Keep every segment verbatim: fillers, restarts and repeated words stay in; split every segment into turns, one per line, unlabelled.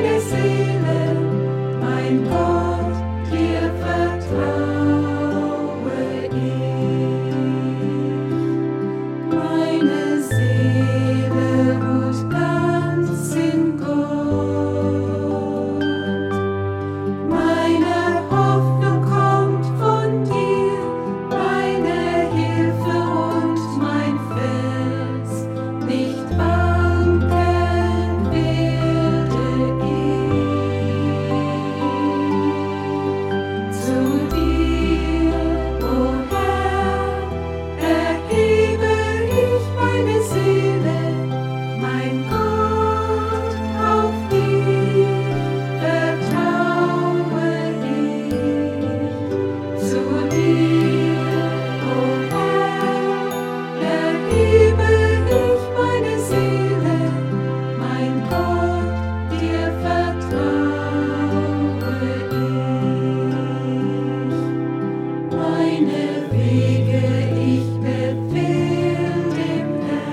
meine Seele, mein Gott, dir vertraue ich. Meine Seele ruht ganz in Gott. Meine Hoffnung kommt von dir, meine Hilfe und mein Fels. Nicht wanken werde ich. Zu dir, o Herr, erhebe ich meine Seele, mein Gott, auf dich vertraue ich. Zu dir, o Herr, erhebe ich meine Seele, mein Gott, dir vertraue ich. Meine Wege ich befehl dem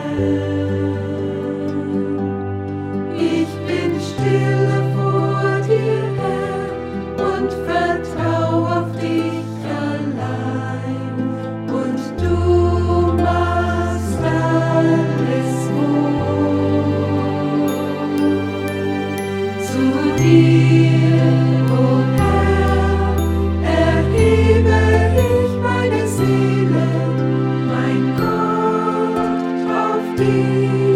Herrn. Ich bin stille vor dir, Herr, und vertraue auf dich allein. Und du machst alles wohl. Zu dir, o Herr, erhebe ich meine Seele, mein Gott, auf dich